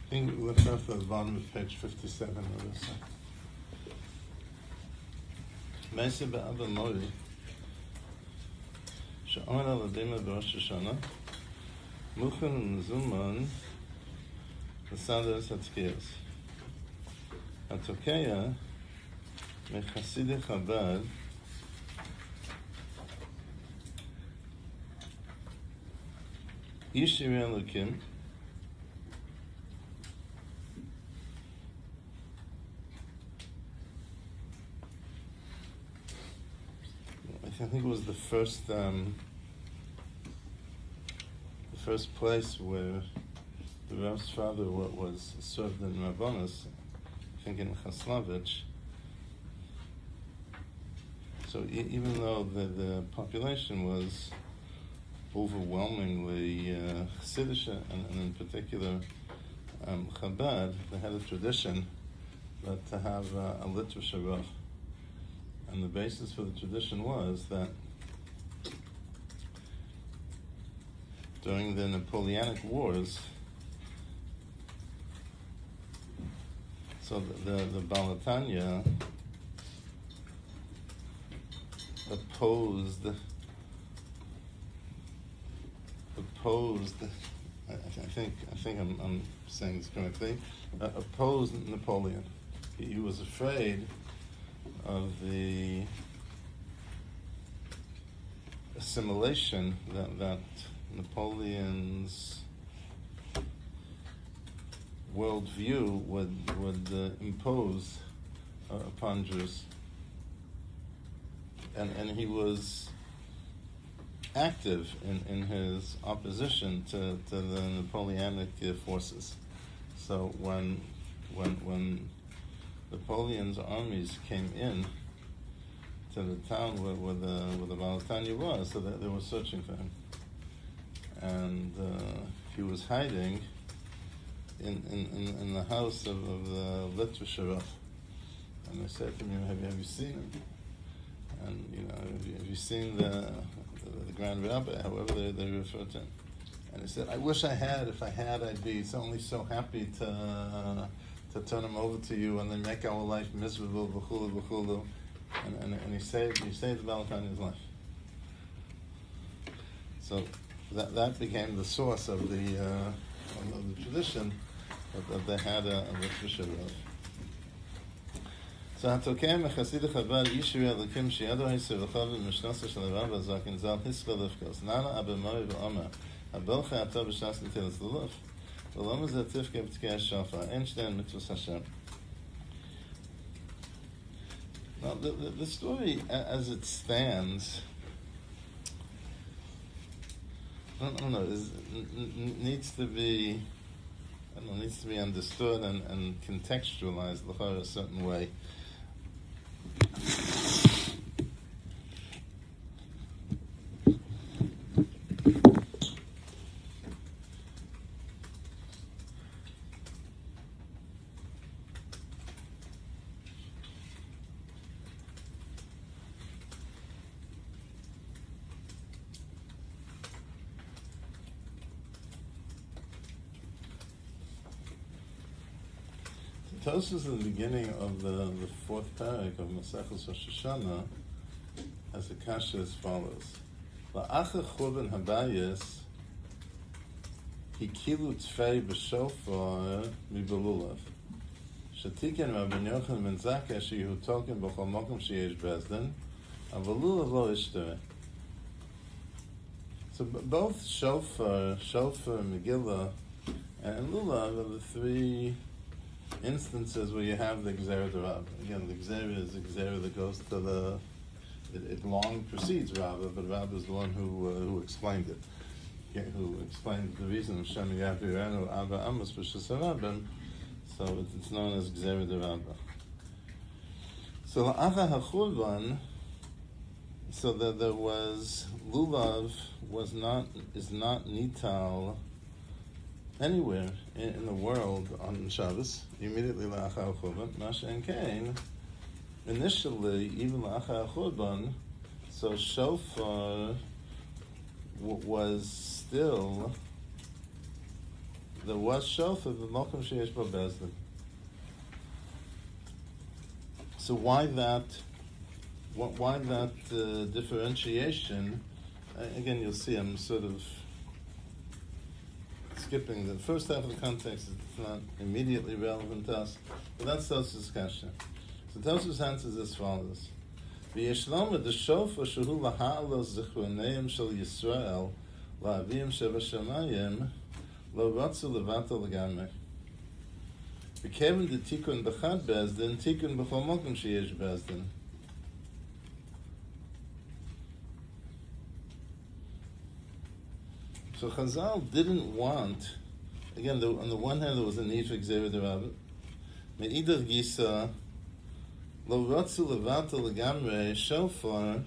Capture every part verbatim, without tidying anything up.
I think we left off at the bottom of page fifty-seven of this. Meise be'Abba Mori, she'amar al adima b'Rosh Hashanah, muchen u'mezuman l'sadas hatzkiyos. Hatokeya mechassidei Chabad ish yirei Elokim I think it was the first um, the first place where the Rav's father was served in Rabbanos, I think in Chaslavich. So e- even though the, the population was overwhelmingly uh, Chassidish, and, and in particular um, Chabad, they had a tradition that to have uh, a literature Rav. And the basis for the tradition was that during the Napoleonic Wars, so the the, the Balatanya opposed opposed I, I think I think I'm, I'm saying this correctly uh, opposed Napoleon. He, he was afraid of the assimilation that, that Napoleon's worldview would would uh, impose uh, upon Jews, and and he was active in, in his opposition to, to the Napoleonic uh, forces. So when when when Napoleon's armies came in to the town where, where the where the Balatanya was, so that they were searching for him, and uh, he was hiding in in, in, in the house of, of the literature Rav. And they said to me, "Have you have you seen him? And you know, have you, have you seen the, the the Grand Rabbi, however they, they refer to him?" And he said, "I wish I had. If I had, I'd be only so happy to." Uh, to turn him over to you and then make our life miserable, v'chulu, v'chulu. And, and, and he saved he saved the Balatanya's life. So that that became the source of the uh, of the tradition that, that they had a, a literature of. So Hatokei mechassidei Chabad ish yirei Elokim sheyado ha'isur v'chav mishnasa shel Rav Zaken zal hiskal lifkos nana Abba Mori v'Omer habelcha atah b'shas netilas luluf. Now, the, the, the story as it stands, I don't, I don't know, is, n- needs to be, I don't know, needs to be understood and, and contextualized a certain way. Tosfos in the beginning of the, the fourth parak of Maseches Rosh Hashanah has a kasha as follows: La'acha churban habayis hikilu tfei b'shofar mibelulav shetiken Rabbi Yochanan ben Zakkai shehu token b'chol mokum sheyesh bezdin avalulav lo ishtere. So both shofar, shofar, Megillah, and lulav are the three instances where you have the Gzera de Rav. Again, the Gzera is the Gzera that goes to the, it, it long precedes Rav, but Rav is the one who uh, who explained it, okay, who explained the reason of Shem Yavirenu Abba Amos B'Shasarabim, so it's, it's known as Gzera de Rav. So La'acha HaChurban, so that there was, Lulav was not, is not Nital anywhere in, in the world on Shabbos, immediately la'achar churban. Mashen Kain, initially, even la'achar churban, so shofar w- was still there was shofar b'makom sheyesh bo bezdin. So why that? Why that uh, differentiation? Uh, again, you'll see I'm sort of skipping the first half of the context. It's not immediately relevant to us, but that's Tosfos' discussion. So Tosfos answers as follows: V'yeshlom the shofar shehu laha'alos zichroneim shel Yisrael la'avim sheva shamayim lo ratzu levato legamre. V'kevin the tikun b'chad bezdin tikun b'chol mokum sheyesh bezdin. So Chazal didn't want, again, the, on the one hand, there was a need for Gzeira D'Rabba. Me'idach Gisa, lo ratzu levata legamre shofar,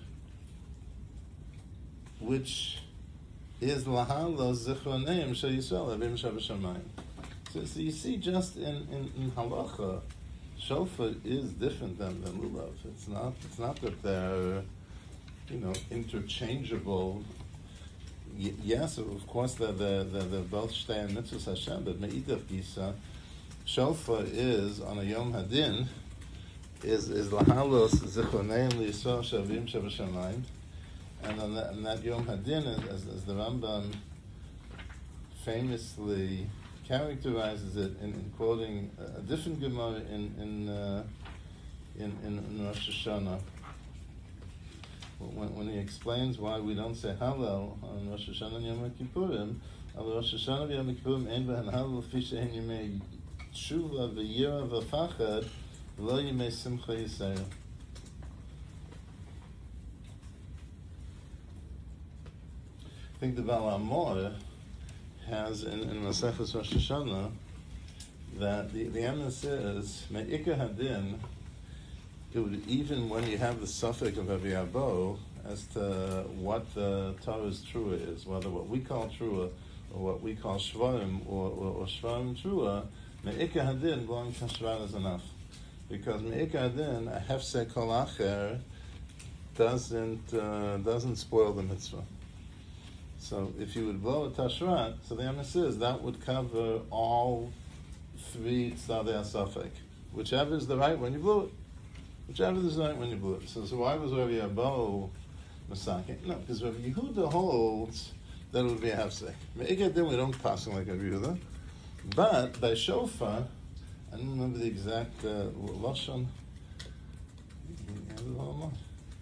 which is lahalo zichroneim shel Yisrael avim sheva shamayim. So, so you see, just in, in, in halacha, shofar is different than, than lulav. It's not. It's not that they're, you know, interchangeable. Y- yes, of course, they're, they're, they're both shtei and mitzvahs Hashem, but me'idach gisa, shofar is on a Yom Hadin is is lahalos zichroneim liyisrael shavim sheva shamayim, and on that, on that Yom Hadin, as, as the Rambam famously characterizes it in, in quoting a, a different Gemara in in, uh, in in in Rosh Hashanah. When, when he explains why we don't say Hallel on Rosh Hashanah and Yom Kippurim, on Rosh Hashanah and Yom Kippurim, ein b'hen Hallel fishe hen yimei tshuva v'yira v'fachad lo yimei simcha yisrael. I think the Baal Amor has in, in Maseches Rosh Hashanah that the, the emes is me'ikar hadin. It would, even when you have the suffix of Aviyabo as to what the Torah's trua is, whether what we call trua or what we call shvarim or, or, or shvarim trua, me'ikar hadin belonging to shvar is enough, because me'ikar hadin a hefsek kol acher doesn't uh, doesn't spoil the mitzvah. So if you would blow a tashrat, so the emes is that would cover all three tzadei hasafek, whichever is the right when you blow it. Whichever is right when you blew it. So, so why was Rabbi Abba Masaki? No, because Rabbi Yehuda holds that it would be a hefsek. Me'ikar then we don't pass him like Rabbi Yehuda. But by shofar, I don't remember the exact uh, lashon. No.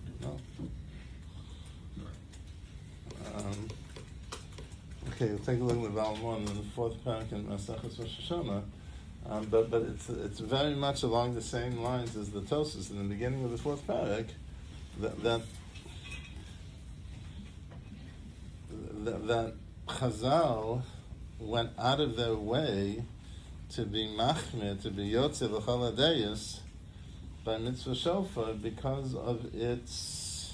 Um, okay, we'll take a look at the Baal in the fourth parak in Maseches Rosh Hashanah. Um, but but it's it's very much along the same lines as the Tosfos in the beginning of the fourth parak, that that that, that Chazal went out of their way to be machmir, to be yotze l'chol hadayis by mitzvah shofar because of its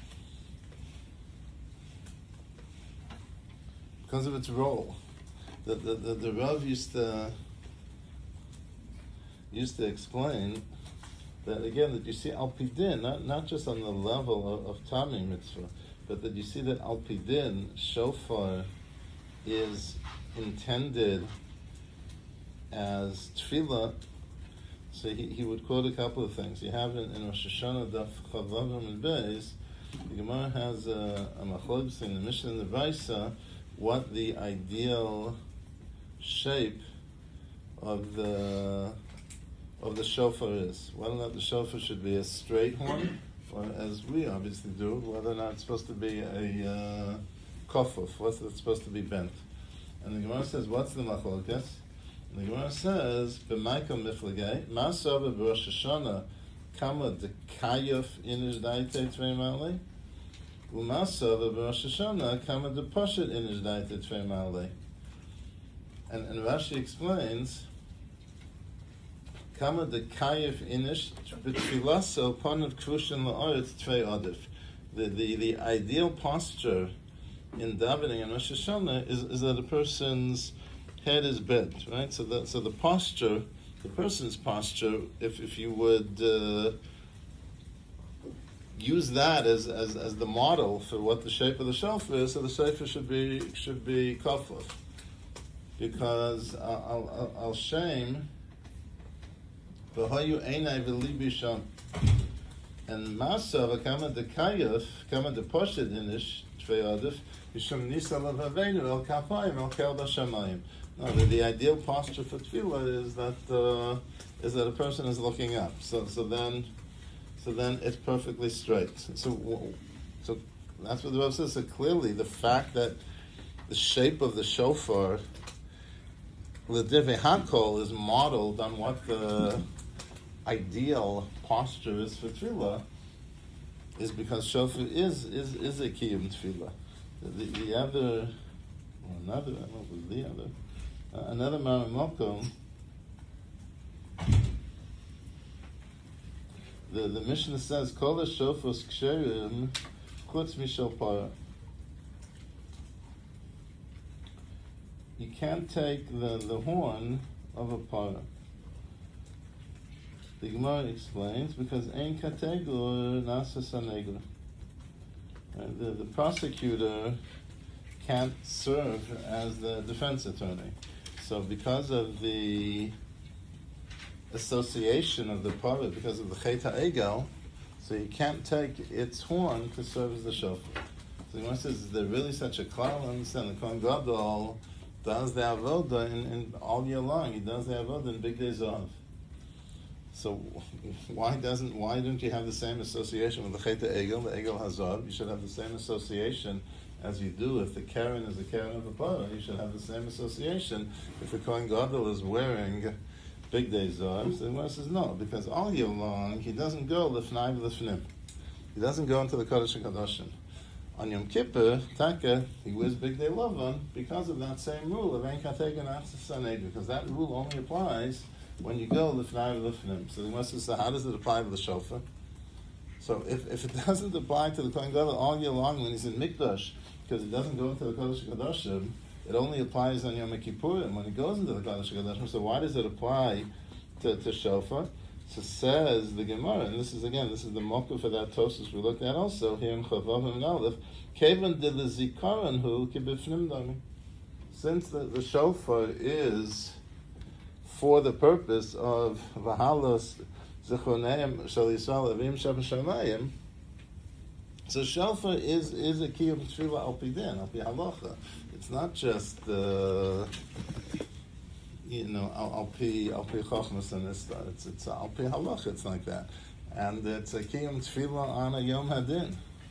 because of its role. The the the, the Rav used to. used to explain that again that you see al pidin not not just on the level of, of tamim mitzvah, but that you see that al pidin shofar is intended as tefillah. So he, he would quote a couple of things. You have in, in Rosh Hashanah daf Chavavim and Beis, the Gemara has a, a machlokes in the Mishnah and the Brisa what the ideal shape of the of the shofar is. Whether or not the shofar should be a straight horn, or as we obviously do, whether or not it's supposed to be a uh, kofuf, what's it supposed to be bent. And the Gemara says, what's the machlokes? And the Gemara says, b'maikam miflagei, ma'asava b'Rosh Hashanah, kama dekayuf inish daite tvei ma'alei, u'ma'asava b'Rosh Hashanah, kama deposhet inish daite tvei ma'alei. And, and Rashi explains, Kama de kayif inish b'tfilaso panav krushin la'aretz tvei adif. The the the ideal posture in davening in Rosh Hashanah is, is that a person's head is bent, right? So that so the posture, the person's posture, if if you would uh, use that as, as as the model for what the shape of the shofar is, so the shofar should be should be kafuf. because al al al shame v'hoyu einai v'libi sham. And Masa v'kama dekayef, kama deposhet inish tvei adif, yisham nisa l'vaveinu el kapayim el kel b'shamayim. No, the, the ideal posture for tefillah is that uh, is that a person is looking up. So so then so then it's perfectly straight. So so that's what the Rav says. So clearly, the fact that the shape of the shofar, l'divrei hakol, is modeled on what the ideal posture is for tefillah, is because shofar is is is a kiyum tefillah. The, the other, or another, I don't know if it was the other, uh, another Maramokom, the the Mishnah says, "Kol shofars ksherim chutz mishal para." You can't take the, the horn of a para. The Gemara explains, because ein kategur nasa sanegur. Right? The, the prosecutor can't serve as the defense attorney. So because of the association of the para, because of the chet ha'egel, so you can't take its horn to serve as the shofar. So the Gemara says, is there really such a klal? Understand, the Kohen Gadol does the avoda in, in all year long. He does the avoda in big days off. So why doesn't why don't you have the same association with the chet egel, the egel hazard? You should have the same association as you do if the karen is a karen of a para. You should have the same association if the Kohen Gadol is wearing big day zars. The Gemara says no, because all year long he doesn't go lifnai v'lifnim. He doesn't go into the Kodesh HaKadoshim. On Yom Kippur, Taka, he wears big day lavan because of that same rule of ein kategan atzis, because that rule only applies when you go lifnai v'lifnim. So the Gemara says, so how does it apply to the shofar? So if, if it doesn't apply to the Kohen Gadol all year long when he's in Mikdash, because he doesn't go into the Kodesh HaKadoshim, it only applies on Yom Kippur and when he goes into the Kodesh HaKadoshim. So why does it apply to, to shofar? So says the Gemara, and this is again, this is the mokkah for that Tosfos we looked at also here in Chavav and Aleph. Kevan de lezikaron hu kibifnim dami. Since the, the shofar is for the purpose of vahalos zichroneim shal Yisrael avim shav shamayim, so shofar is is a kiyum tefillah al pi din, al pi halacha. It's not just uh, you know, al pi al pi chochmas and this. It's it's al pi halacha. It's like that, and it's a kiyum tefillah on a yom hadin.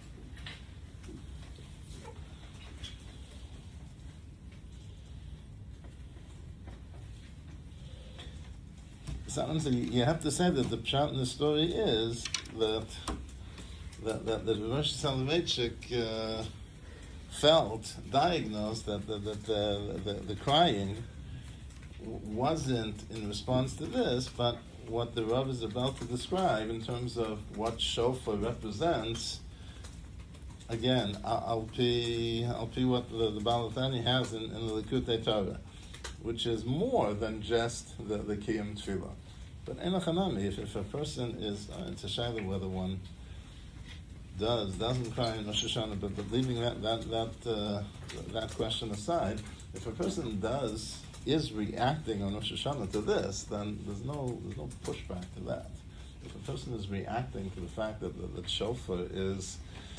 So you have to say that the pshat in the story is that that that, that Rosh Soloveitchik uh, felt, diagnosed that the, that the, the the crying wasn't in response to this, but what the Rav is about to describe in terms of what shofar represents. Again, al pi al pi what the, the Baal HaTanya has in, in the Likutei Torah, which is more than just the, the Kiyum Tefillah. But enochanami, if, if a person is, uh, it's a shayla whether one does, doesn't cry in Rosh Hashanah, but, but leaving that that that uh, that question aside, if a person does, is reacting on Rosh Hashanah to this, then there's no there's no pushback to that. If a person is reacting to the fact that the, the shofar is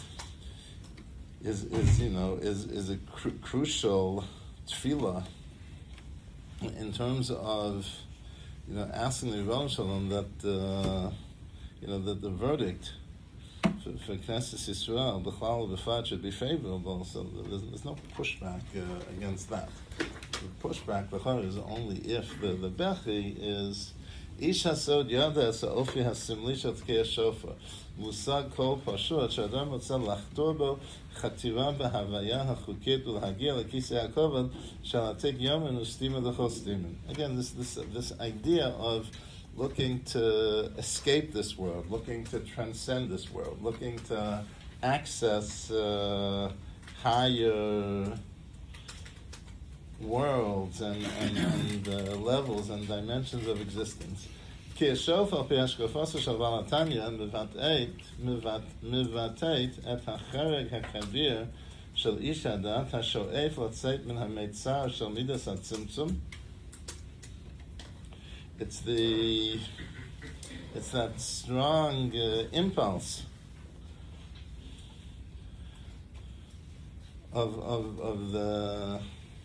is is you know is is a cru- crucial tefillah in terms of, you know, asking the Rebbeinu Shalom that uh, you know that the verdict for, for Knesset Yisrael, B'chlal B'fat, should be favorable. So there's, there's no pushback uh, against that. The pushback b'char is only if the the bechi is ish hasod yada sa'ofi hasimli shel tkei shofar musag kol pashut she'adam rotzeh lachtor bo chatira b'havaya hachukit u'lhagia lekisei hakovod shall take yomen u'stima l'chol stimin. Again, this this this idea of looking to escape this world, looking to transcend this world, looking to access uh, higher worlds and, and, and uh, levels and dimensions of existence. Ki shofar pi hashkafaso shel Baal HaTanya mevateit mevateit et hachareg hakabir shel ish hadat hasho'ef latzeit min hametzar shel midas hatzimtzum. It's the it's that strong uh, impulse of of of the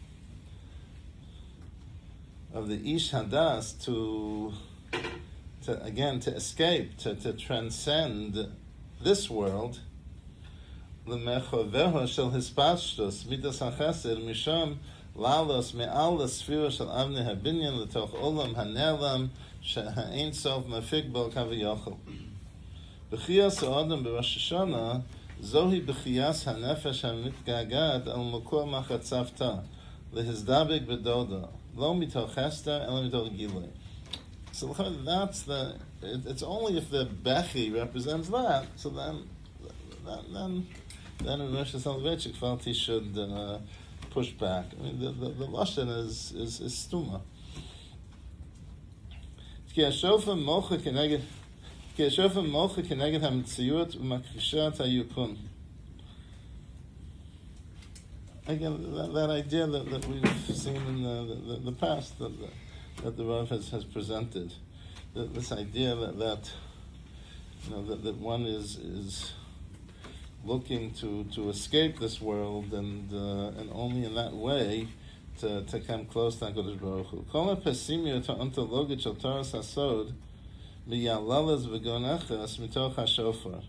of the ish hadas to to again to escape, to, to transcend this world. L'mechoveho shel hispashtus midas hachesed misham lalos me'al l'sfira shel avnei habinyan l'toch olam hanelam she'ha'ein sof mafik bo kaviyachol. B'chiyas ha'adam b'Rosh Hashanah zohi b'chiyas ha'nefesh ha'mitgagad al mukor machatzavta lehizdabik b'doda lo mitoch hester ela mitoch gilui. So that's the. It, it's only if the bechi represents that. So then, then, then in Rosh Hashanah felt he should uh, push back. I mean, the the, the lashon is is is stuma. Ki hashofa mocha keneged ki hashofa mocha keneged hamitziut u'makrishat hayukun. Again, that, that idea that, that we've seen in the the, the past that. The, that the Rav has, has presented, that this idea that, that you know that, that one is is looking to, to escape this world and uh, and only in that way to, to come close to HaKadosh Baruch Hu. Kol hapesimiyot ha'ontologit shel Toras Hasod miyalalas v'gonachas mitoch hashofar.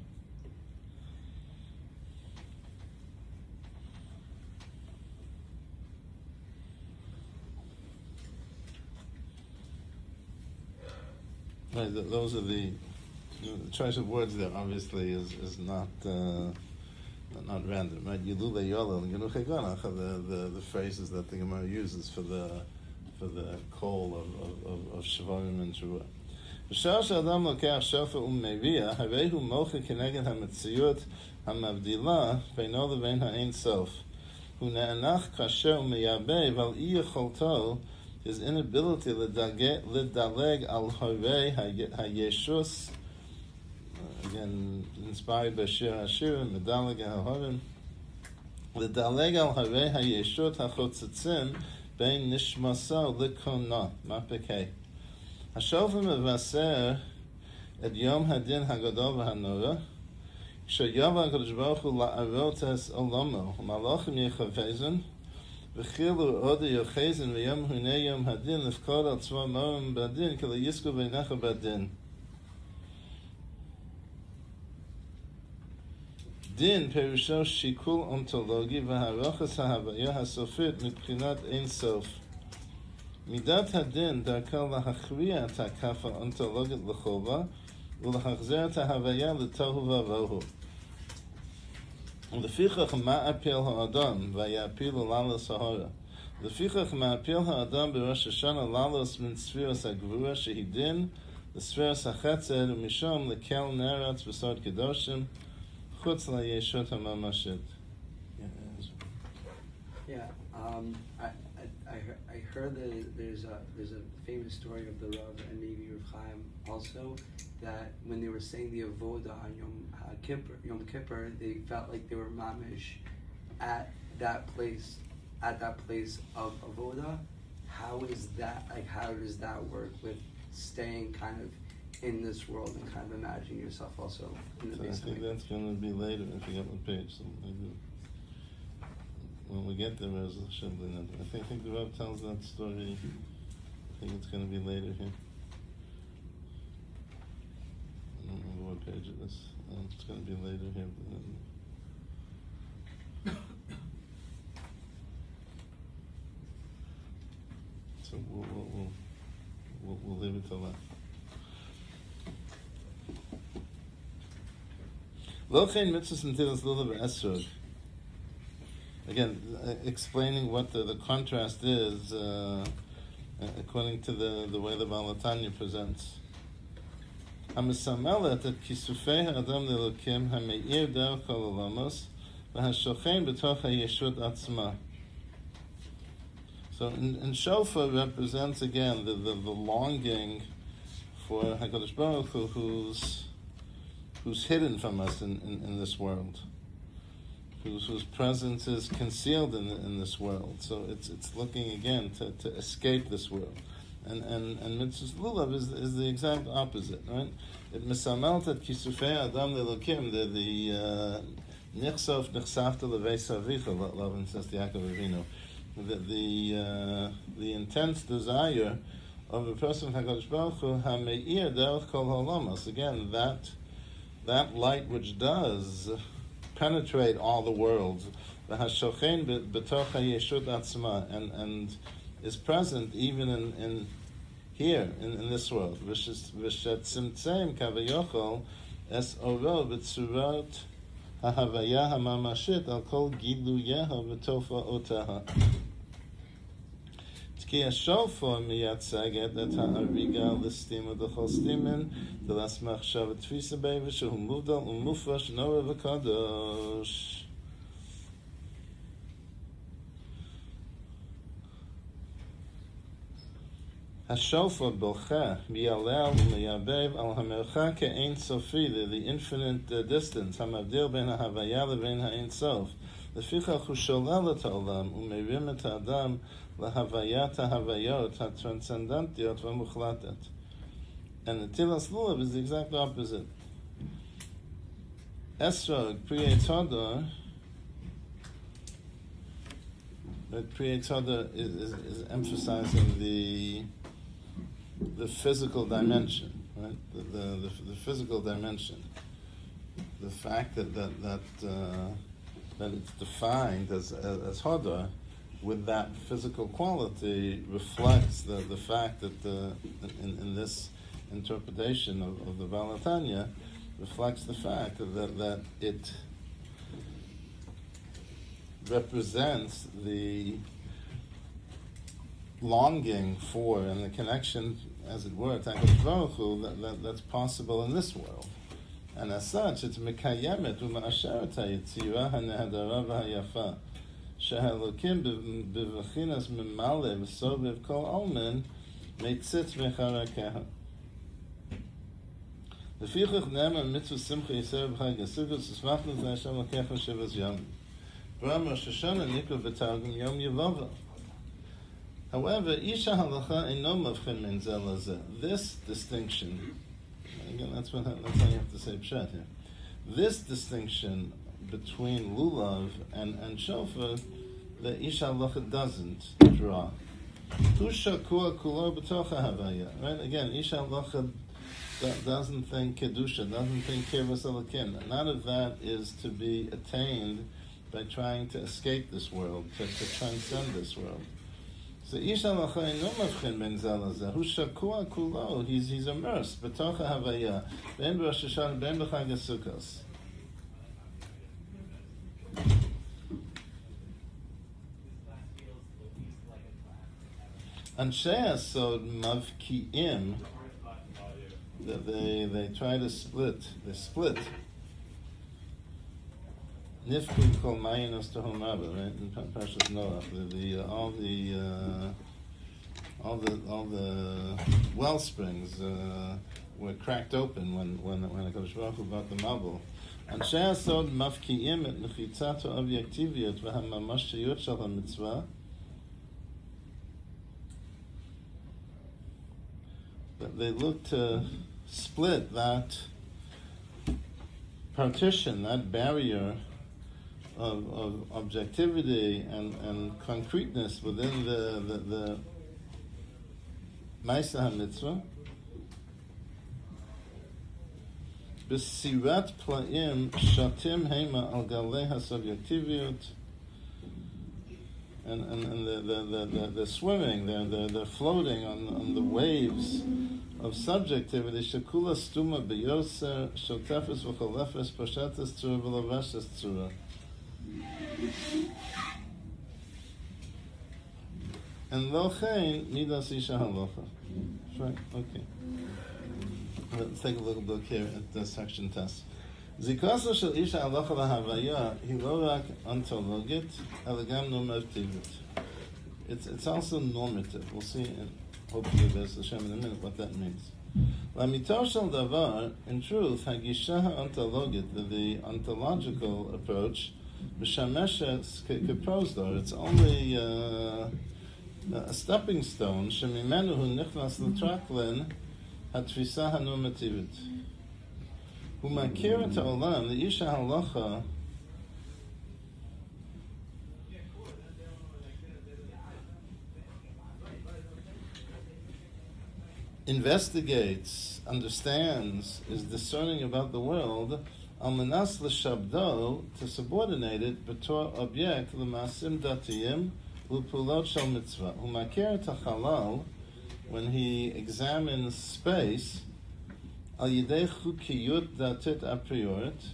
Right, th- those are the, you know, the choice of words there. Obviously, is is not uh, not random, right? Yilule yolel yenuche gonach, the the the phrases that the Gemara uses for the for the call of of of shvarim and shuvah. B'shar she'adam lokach shofar u'mevia harehu mocha keneged hametziut hamavdila beino levein ha'ein sof hu ne'anach kasher u'meyabeh val iyacholto. His inability lidaleg al harei hayeshus, again inspired by Shir Hashirim, lidaleg al harim, lidaleg al harei hayeshut hachotzitzin bein nishmasa likona mapekei. Hashofim mevaser et yom hadin hagadol v'hanora, sheyava HaKadosh Baruch Hu la'arotes olamo, malachim yechavezin, v'chilu ode yochezin v'yom hunei yom hadin lefkod al tzva morim badin k'la yisku v'necha badin. Din perusho shikul ontologi v'harachas ha'havaya ha'sofit mibchinat ein sof. Midat hadin darka lahachriya ta'kafa ontologit l'chova u'lahachzer ta'havaya l'tohu v'avohu. Lefichach ma'apil ha'adam v'yapil lalos ha'hora. Lefichach ma'apil ha'adam b'Rosh Hashanah lalos min sfiras ha'gvura shehidin l'sfiras ha'chetzer u'mishom lekel neratz v'sod kedoshim chutz la'yeshut ha'mamashit. Yeah, um, I, I, I heard, I heard that there's a there's a famous story of the Rav and maybe Rav Chaim also, that when they were saying the avoda on Yom uh, Kippur, Yom Kippur, they felt like they were mamish at that place, at that place of avoda. How is that? Like, how does that work with staying kind of in this world and kind of imagining yourself also in the So I base? think that's going to be later. I forget what page. So maybe when we get there, I think, I think the Rav tells that story. I think it's going to be later here. I don't remember what page it is. Um, it's going to be later here. But, um, so we'll we'll, we'll we'll we'll leave it till that. Lochein mitzvahs netilas lulav esrog. Again, uh, explaining what the, the contrast is, uh, according to the, the way the Baal HaTanya presents. Hamisamelet et kisufei ha'adam le'elokim ha'me'ir derech kol olamos v'ha'shochein b'toch ha'yeshut atzma. So, in, in shofar represents again the, the, the longing for HaKadosh Baruch Hu, who's who's hidden from us in, in, in this world. whose, whose presence is concealed in, in this world. So it's it's looking again to, to escape this world. And and and mitzvahs lulav is is the exact opposite, right? It misamelt at kisufei adam lelokim, the the nichsof nichsafta leveis avicha, Lavan says to Yaakov Avinu, the the uh, the intense desire of a person of Hakadosh Baruch Hu hameir derech kol ha'olamos. Again, that that light which does penetrate all the worlds, v'hashochein b'toch ha'yeshut atzma, and and is present even in, in here, in, in this world. V'shetzimtzem kavayochol es oro b'tzurat ha'havaya ha'mamashit al kol giluyeha v'tofa'otaha. Tki ha'shofar miyatzaget et ha'ariga l'stima d'chol stimin d'lasmach shavet tfisa b'ei v'shehu muvdal u'mufrash nora v'kadosh. Hashofar bocha miyalel u'miyabev al hamercha ke'ein sofi, the infinite uh, distance, hamavdil ben ha'havaya le'ben ha'ein sof, lefichach hu sholel et ha'olam u'meirim et ha'adam le'havayat ha'havayot ha'transcendentiot v'muchlatet. And the Tilas Lulav is the exact opposite. Esrog creates Hodor, but creates Hodor is, is, is emphasizing the the physical dimension, right? The the, the, the physical dimension. The fact that that that, uh, that it's defined as as, as Hodor with that physical quality reflects the, the fact that the, in, in this interpretation of, of the Balatanya reflects the fact that, that that it represents the longing for and the connection, as it were, to HaKadosh Baruch Hu, that, that, that's possible in this world. And as such, it's mekayemet u'ma'asheret ha'yitzira ha'nehadara v'hayafa she'elokim b'vachinas mimale v'soviv kol almen meitzitz v'charakeha. Lefichach ne'eman mitzvah simcha yisrael b'chag ha'sukkot s'smachnu v'Hashem l'kecha shivas yom. B'ram Rosh Hashanah nikra v'targum yom Yevava. However, Isha Halacha eno mavchin min zeh lazeh. This distinction, again, that's what that's how you have to say pshat here. This distinction between lulav and and shofar, the Isha Halacha doesn't draw. Hu shakua kulo b'tocha havaya. Right? Again, Isha Halacha doesn't think kedusha, doesn't think kirvas alakim. None of that is to be attained by trying to escape this world, to, to transcend this world. So Isha Halacha eno mavchin ben zeh lazeh. Hu shakua kulo. He's he's immersed b'tocha havaya. Ben b'Rosh Hashanah, ben b'Chag HaSukkos. Anshe Hasod mavkiim. They they try to split. They split. Nifku kol mayinos tehom rabba, right? In Parshas Noach, the, the uh, all the uh, all the all the well springs uh, were cracked open when when when HaKadosh Baruch Hu brought the Mabul. Anshe Hasod mafkiim et mechitzato objektiviyot v'hamamashiyot shel hamitzvah. They look to split that partition, that barrier of, of objectivity and, and concreteness within the the, the Maisa HaMitzvah. B'sirat pla'im shatim heima al galei ha-subjektiviyot. And, and, and the, the, the, the, the swimming, they're, they're, they're floating on, on the waves of subjectivity. Shekula stuma beyoser, shotefes v'cholefes, poshetes tzura v'loveshes tzura. And lochein nidas Isha Halacha. Right, okay. Let's take a little look here at the section test. Zikaso shel Isha Halacha v'havaya hi lo rak ontologit, ela gam normativit. It's it's also normative. We'll see, and hopefully there's Hashem in a minute what that means. Lamitor shel davar, in truth, hagisha ha'ontologit, the, the ontological approach, B'shameshes keprosdor. It's only uh, a stepping stone. Shemimenu hu nichnas l'traklin hatfisa hanormativit. Hu makir et ha'olam the isha halacha. Investigates, understands, is discerning about the world, al menas l'shabdo, to subordinate it, b'tor object l'masim datiyim, l'pulot shel mitzvah. U'makir ta'chalal, when he examines space, al yidei chukiyut datit a priorit,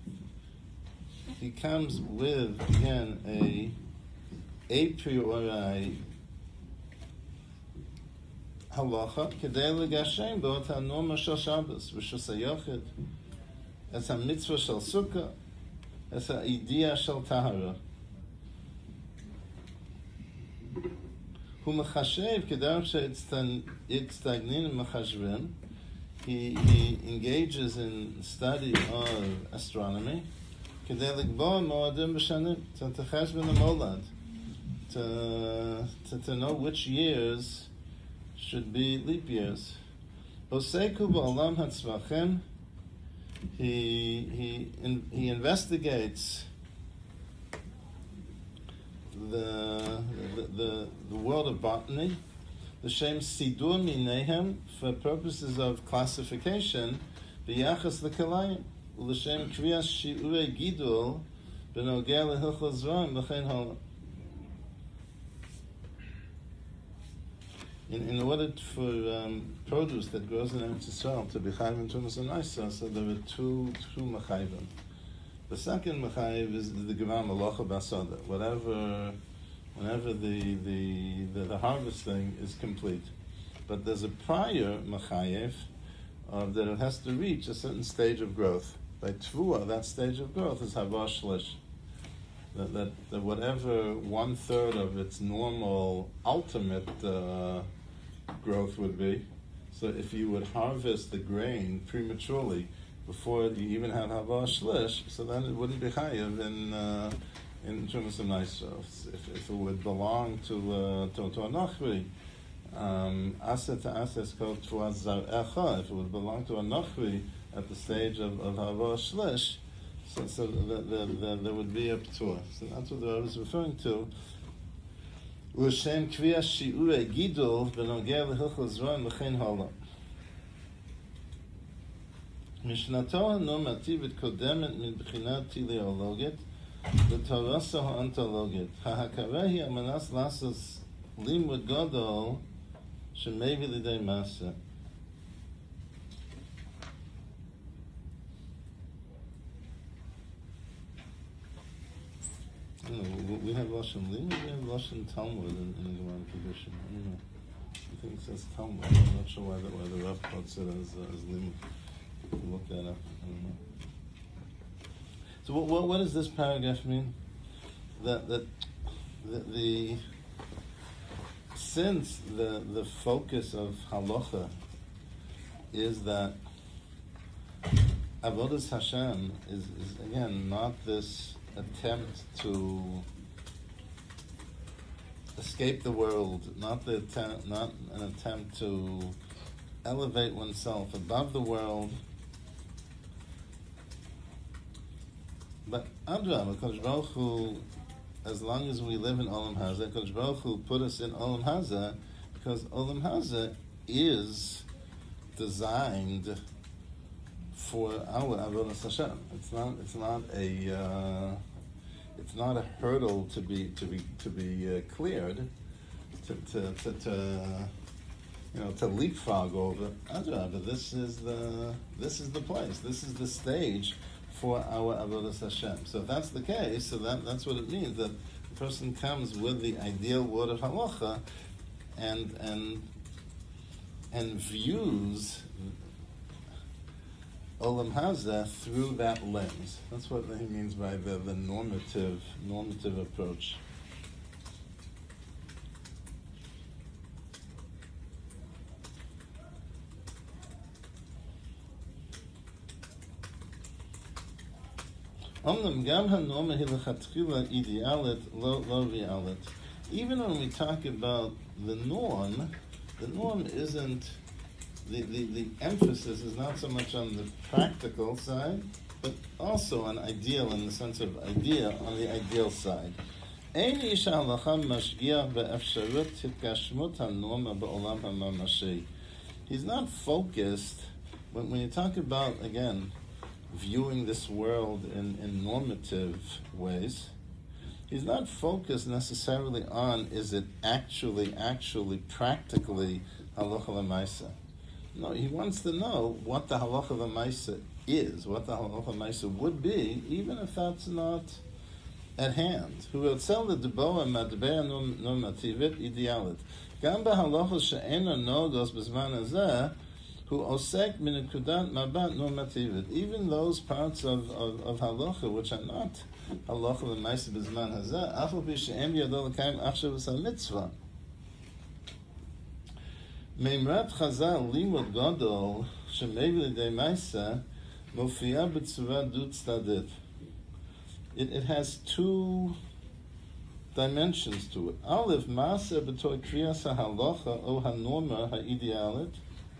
he comes with, again, a a priori halacha kedei legashem bo et hanorma shel Shabbos v'shus hayochid es ha-mitzvah shel sukkah es ha-idea shel tahara hu mechashev kederach she'itztagnin mechashvin. He he engages in study of astronomy kedei legbo moadim b'shanim to techashvin molad to to to know which years should be leap years. Oseku ba'olam hatzvachim. He he in, he investigates the the, the the world of botany, the shem sidur minehem, for purposes of classification, b'yachas l'kalayim, l'shem kriyas shi'urei gidul b'nogeh lehilchos zvarim b'chein halam. In, in order for um, produce that grows in Eretz Yisrael to be chayiv in Tumas and Isa, so there are two two mechayivim. The second mechayiv is the Gemara Malacha Basada. Whatever, whenever the, the the the harvesting is complete, but there's a prior mechayiv of that it has to reach a certain stage of growth. By Tvua, that stage of growth is Hava Shlish. That, that, that whatever one third of its normal ultimate uh, growth would be. So if you would harvest the grain prematurely before you even had Hava Shlish, so then it wouldn't be Chayiv in uh, in terms of nice. If, if it would belong to uh, to, to a Nachri, um, Asa to Asa is called Tuaz Zar'echa. If it would belong to a Nachri at the stage of, of Hava Shlish, so, so the, the, the, there would be a P'tur. So that's what I was referring to. L'shem kriyas shi'urei gidul b'nogeh lehilchos zvarim b'chein halam. Mishnato ha'normativit kodemet מבחינה teleologit l'torasa ha'ontologit. Ha'hakareh hi amanas lasas limud gadol shemevi lidei maseh. No, we have Lashon Limud, we have Lashon Talmud in, in the Gemara Kiddushin. I don't know. I think it says Talmud. I'm not sure why the, why the Rav quotes it as, uh, as Limud. We'll look that up. I don't know. So what, what, what does this paragraph mean? That, that the, the since the, the focus of Halacha is that Avodas Hashem is, is again not this attempt to escape the world, not the attempt, not an attempt to elevate oneself above the world, but Adrabah, Kodesh Baruch Hu, as long as we live in Olam Hazeh, Kodesh Baruch Hu put us in Olam Hazeh because Olam Hazeh is designed for our Avodas Hashem. It's not. It's not a. Uh, it's not a hurdle to be to be to be uh, cleared. To to, to to you know to leapfrog over. But this is the this is the place. This is the stage for our Avodas Hashem. So if that's the case, so that that's what it means, that the person comes with the ideal word of halacha, and and and views Olam Hazeh through that lens. That's what he means by the, the normative normative approach. Omnam gam hanoma hilachatchila idealit lo lo realit. Even when we talk about the norm, the norm isn't, the, the, the emphasis is not so much on the practical side, but also on ideal in the sense of idea on the ideal side. Ein ish halacha mashgiach be'efsharut hikashmut hanorma ba'olam hamamashi. He's not focused, when, when you talk about, again, viewing this world in, in normative ways, he's not focused necessarily on, is it actually, actually, practically halacha l'maisa. No, he wants to know what the halacha l'maisa is, what the halacha l'maisa would be, even if that's not at hand. Who will tell the deboa madbea normativit idealit. Gam b'halacha she'ena nogos b'zman hazeh, who osek min nekudat mabat normativit. Even those parts of, of, of halacha which are not halacha l'maisa b'zman hazeh, afal pi she'em yadol l'kaim achshav v'sal mitzvah. Meimrat Chazal limud gadol shemevi l'dei maisa mofia b'tzura dut tzadit. It, it has two dimensions to it. Aleph, Maaseh b'toy kriyas ha'halacha o hanorma ha'idealit.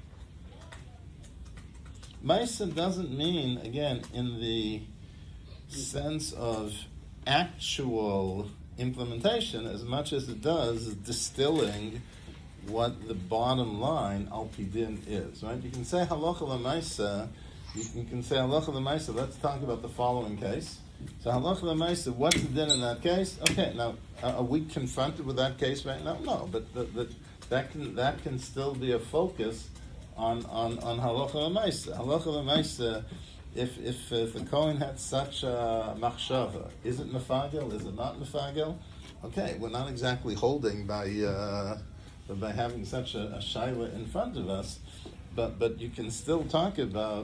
Maaseh doesn't mean, again, in the sense of actual implementation as much as it does distilling what the bottom line al pidin is. Right? You can say halacha l'maaseh. You can, you can say halacha l'maaseh. Let's talk about the following case. So halacha l'maaseh, what's the din in that case? Okay, now are we confronted with that case right now? No, but the, the, that can that can still be a focus on on on halacha l'maaseh. Halacha l'maaseh, if if if the Kohen had such a machshava, is it mefagel? Is it not mefagel? Okay, we're not exactly holding by uh, by having such a, a shaila in front of us, but but you can still talk about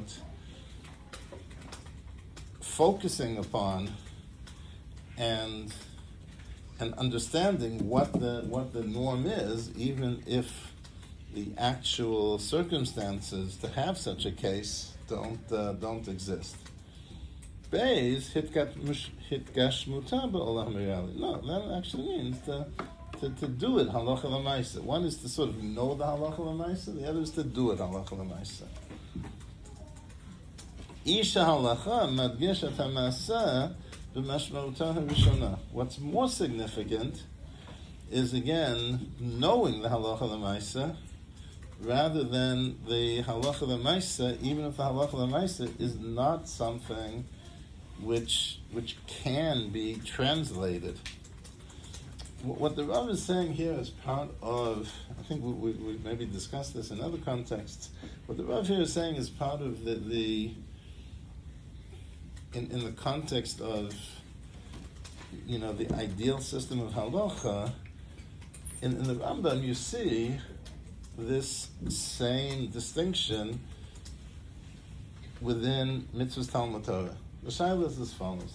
focusing upon and and understanding what the what the norm is, even if the actual circumstances to have such a case don't uh, don't exist. Beis hitgashmuta ba'olam reality. No, that actually means to, to to do it halacha l'maisa. One is to sort of know the halacha l'maisa. The other is to do it halacha l'maisa. Isha halacha madgeshat hamasa b'mashmaruta harishona. What's more significant is, again, knowing the halacha l'maisa rather than the halacha l'maisa, even if the halacha l'maisa is not something which which can be translated. What the Rav is saying here is part of, I think we, we, we maybe discussed this in other contexts, what the Rav here is saying is part of the, the in, in the context of, you know, the ideal system of halacha. In, in the Rambam you see this same distinction within mitzvahs Talmud Torah. The shaila is as follows.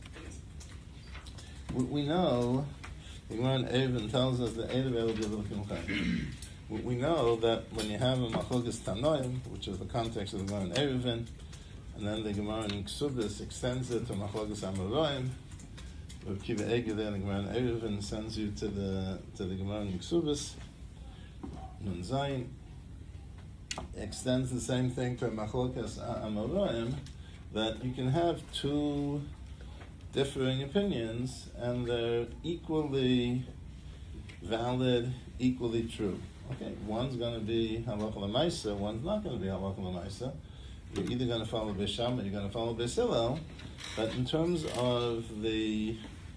We, we know, the Gemara in Eruvin tells us that Erev Elu B'Elokim Chayim. We, we know that when you have a Machlokes Tanoim, which is the context of the Gemara in Eruvin, and then the Gemara in Ksubis extends it to Machlokes Amoraim, Rav Kiva Eger there in the Gemara in Eruvin sends you to the to the Gemara in Ksubis, Nun Zayin, extends the same thing to Machlokes Amoraim, that you can have two differing opinions and they're equally valid, equally true. Okay, one's going to be halacha l'maisa, one's not going to be halacha l'maisa. You're either going to follow Beis Shammai or you're going to follow Beis Hillel, but in terms of the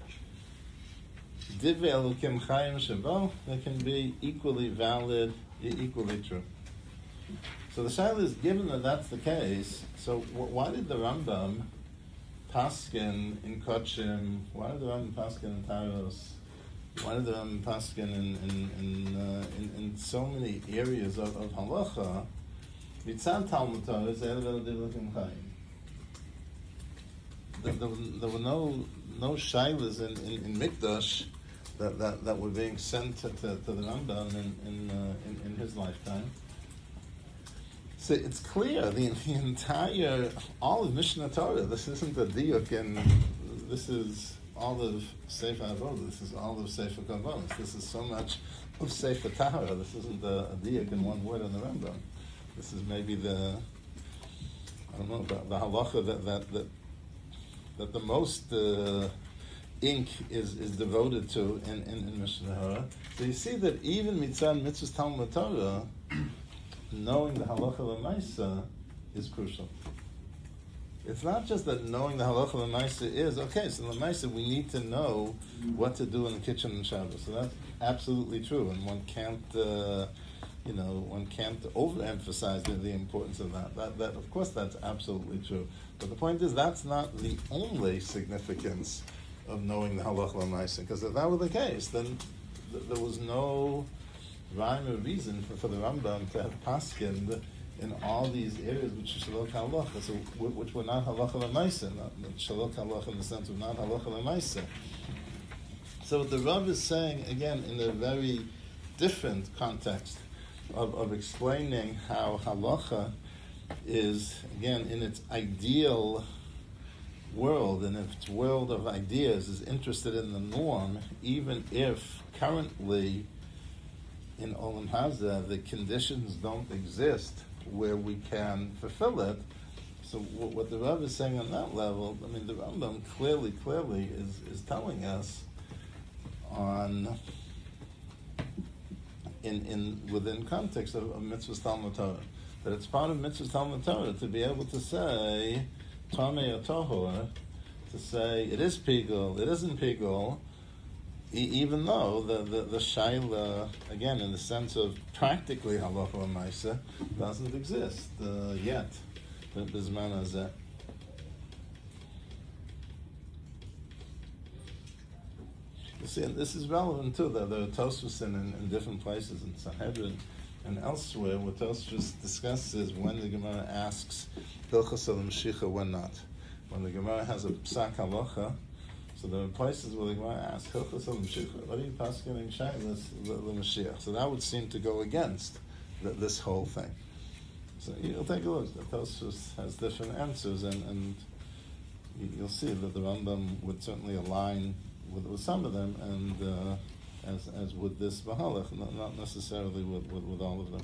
divrei Elokim Chayim Shebo, they can be equally valid, equally true. So the shaila is, given that that's the case, so w- why did the Rambam paskin in Kochim? Why did the Rambam paskin in Taros? Why did the Rambam paskin in in in, uh, in in so many areas of, of halacha? Mitzad Talmud Torah is Erev Elu B'Elokim Chayim. There, there, there were no no shailas in, in, in Mikdash that, that, that were being sent to, to, to the Rambam in in, uh, in in his lifetime. So it's clear the, the entire all of Mishnah Torah. This isn't a diuk, and this is all of Sefer Avodah. This is all of Sefer Kavonos. This is so much of Sefer Tahara. This isn't a, a diuk in one word in the Rambam. This is maybe the I don't know the, the halacha that that that, that the most uh, ink is, is devoted to in, in, in Mishnah Torah. So you see that even mitzvah mitzvahs Talmud Torah, knowing the halacha l'maisa is crucial. It's not just that knowing the halacha l'maisa is, okay, so l'maisa we need to know what to do in the kitchen on Shabbos. So that's absolutely true, and one can't, uh, you know, one can't overemphasize the, the importance of that. That, that. Of course, that's absolutely true. But the point is, that's not the only significance of knowing the halacha l'maisa. Because if that were the case, then th- there was no rhyme or reason for, for the Rambam to have paskined in all these areas which are shalok halacha, so which were not halacha l'maisa, not shalok halacha in the sense of not halacha l'maisa. So what the Rav is saying, again, in a very different context of, of explaining how halacha is, again, in its ideal world, and its world of ideas, is interested in the norm, even if currently in Olam Hazeh the conditions don't exist where we can fulfill it. So what, what the Rav is saying on that level, I mean, the Rambam clearly, clearly is, is telling us on in in within context of, of mitzvahs Talmud Torah, that it's part of mitzvahs Talmud Torah to be able to say Tamei or Tahor, to say it is pigul, it isn't pigul, e- even though the the, the shaila, again, in the sense of practically halacha l'maisa, doesn't exist uh, yet. The bizman hazeh. You see, and this is relevant too. There, there are Tosfos in, in, in different places in Sanhedrin and elsewhere where Tosfos discusses when the Gemara asks Hilchos L'Mashiach, when not. When the Gemara has a psak halacha, so there are places where the Gemara asks Hilchos L'Mashiach, what are you paskening shaylas L'Mashiach? So that would seem to go against the, this whole thing. So you'll take a look. The Tosfos has different answers, and, and you, you'll see that the Rambam would certainly align with, with some of them, and uh, as as with this Mahalach, not, not necessarily with, with, with all of them.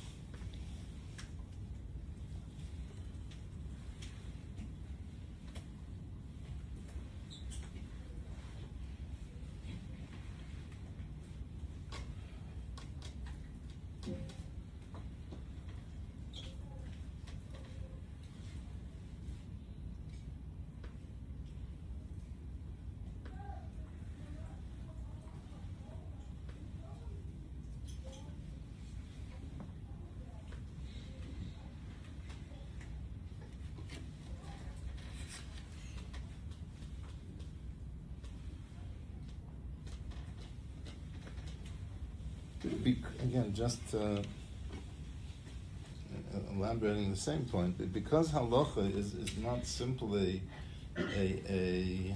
Be, again, just uh, elaborating the same point, because halacha is, is not simply a, a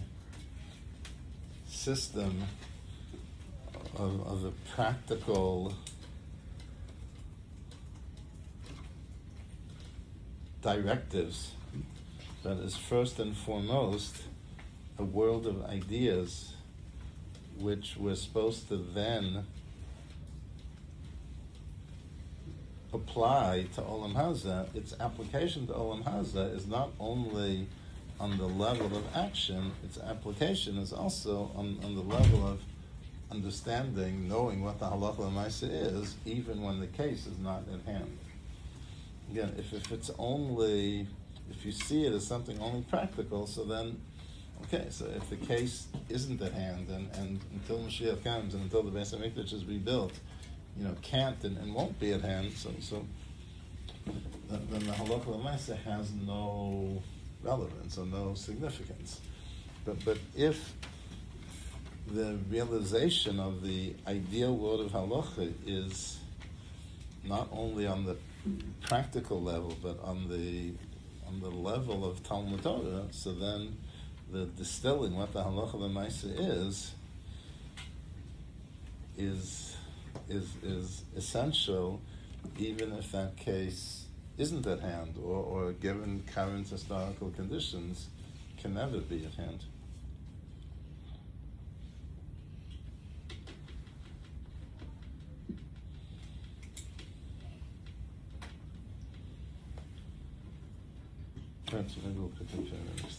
system of, of a practical directives, that is first and foremost a world of ideas which we're supposed to then apply to Olam Hazeh. Its application to Olam Hazeh is not only on the level of action, its application is also on, on the level of understanding, knowing what the halacha l'maisa is, even when the case is not at hand. Again, if, if it's only, if you see it as something only practical, so then, okay, so if the case isn't at hand, and, and until Mashiach comes, and until the Beis HaMikdash is rebuilt, you know, can't and, and won't be at hand, so so then, then the halacha l'maisa has no relevance or no significance. But but if the realization of the ideal world of halacha is not only on the practical level, but on the on the level of Talmud Torah, so then the distilling what the halacha l'maisa is is is is essential, even if that case isn't at hand, or, or given current historical conditions, can never be at hand. Right, so maybe we'll pick up there next.